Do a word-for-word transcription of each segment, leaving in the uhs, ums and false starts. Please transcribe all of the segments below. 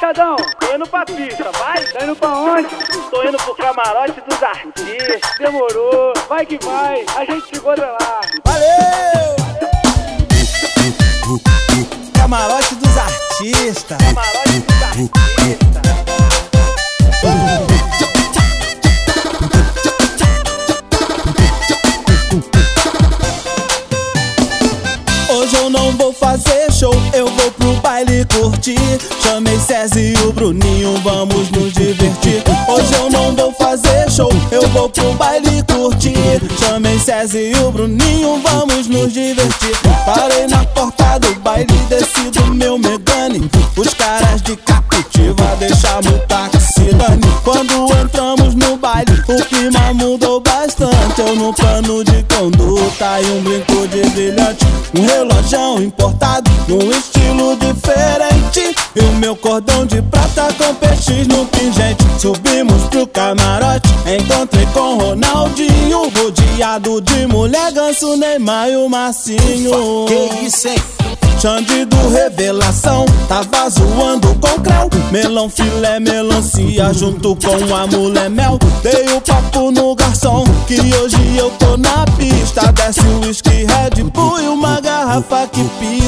Machadão, tô indo pra pista, vai? Tá indo pra onde? Tô indo pro camarote dos artistas. Demorou, vai que vai, a gente se encontra lá. Valeu! Camarote dos artistas. Camarote dos artistas. Hoje eu não vou fazer show, eu vou pro baile curtir. Chamei César e o Bruninho, vamos nos divertir. Hoje eu não vou fazer show, eu vou pro baile curtir. Chamei César e o Bruninho, vamos nos divertir. Parei na porta do baile, desci do meu Megane. Os caras de Captiva deixaram o táxi dane. Quando entramos no baile, o clima mudou bastante. Eu no plano de conduta e um brinco de brilhante, um relógio importado, num estilo diferente, e o meu cordão de prata com peixes no pingente. Subimos pro camarote, encontrei com Ronaldinho, rodeado de mulher, Ganso, Neymar e o Marcinho. Que isso, hein? Xande do Revelação tava zoando com Creu, melão, filé, melancia junto com a mulher mel. Dei o papo no garçom que hoje eu tô na pista. Desce o whisky, Red Bull e uma garrafa que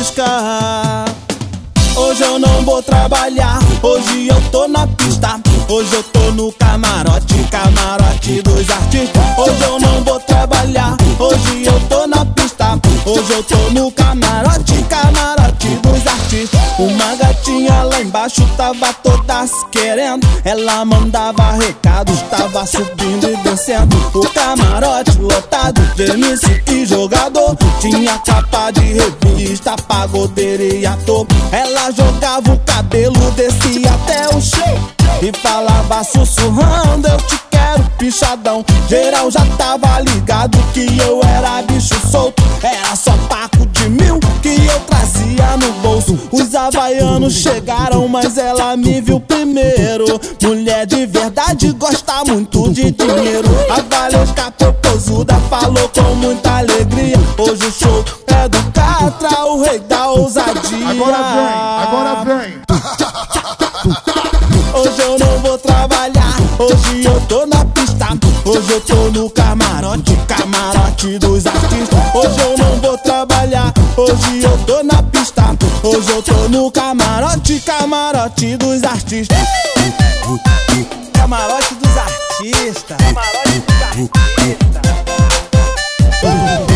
pisca. Hoje eu não vou trabalhar, hoje eu tô na pista. Hoje eu tô no camarote, camarote dos artistas. Hoje eu não vou trabalhar, hoje eu tô na pista. Hoje eu tô no camarote, camarote dos artistas. Uma gatinha lá embaixo tava toda se querendo. Ela mandava recados, tava subindo e descendo. O camarote lotado de M C e jogador. Tinha capa de revista, pagodeira e ator. Ela jogava o cabelo, descia até o chão e falava sussurrando: eu te quero pichadão. Geral já tava ligado que eu era bicho solto. Era só paco de mil que eu trazia no bolso. Os havaianos chegaram, mas ela me viu primeiro. Mulher de verdade gosta muito de dinheiro. A Valesca popozuda falou com muita alegria: hoje o show é do Catra, o rei da ousadia. Agora vem, agora vem. Hoje eu não vou trabalhar, hoje eu tô na pista. Hoje eu tô no camarote, camarote dos artistas. Hoje eu não vou trabalhar, hoje eu tô na pista. Hoje eu tô no camarote, camarote dos artistas. Camarote dos artistas. Camarote dos artistas.